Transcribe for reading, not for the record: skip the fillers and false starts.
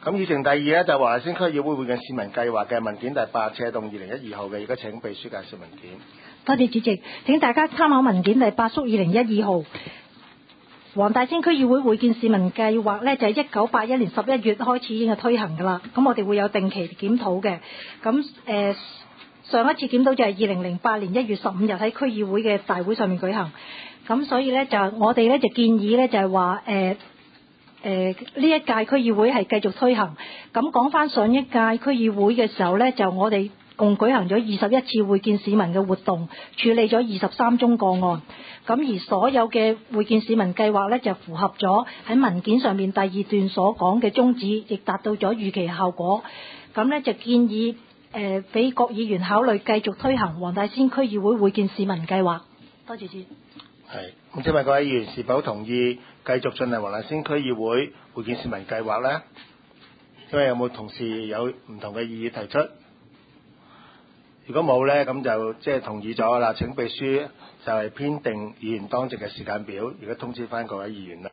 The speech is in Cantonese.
咁議程第二咧就華麗仙區議會會見市民計劃嘅文件第8，斜動2012號嘅，而家請秘書介紹文件。 多謝主席，請大家參考文件第8縮2012號。黃大仙區議會會見市民計劃咧就係1981年11月開始已經係推行㗎啦。咁我哋會有定期檢討嘅。咁上一次檢討就係2008年1月15日喺區議會嘅大會上面舉行。咁所以咧就我哋咧就建議咧就係話呢一屆區議會係繼續推行。咁講翻上一屆區議會嘅時候咧，就我哋共舉行咗21次會見市民嘅活動，處理咗23宗個案。咁而所有嘅會見市民計劃咧，就符合咗喺文件上面第2段所講嘅宗旨，亦達到咗預期效果。咁咧就建議俾各議員考慮繼續推行黃大仙區議會會見市民計劃。多謝主席。 係，咁請問各位議員是否同意繼續進行黃大仙區議會會見市民計劃呢？因為有冇同事有唔同嘅異議提出？如果冇呢，咁就即係同意咗啦。請秘書就係編定議員當值嘅時間表，而家通知翻各位議員啦。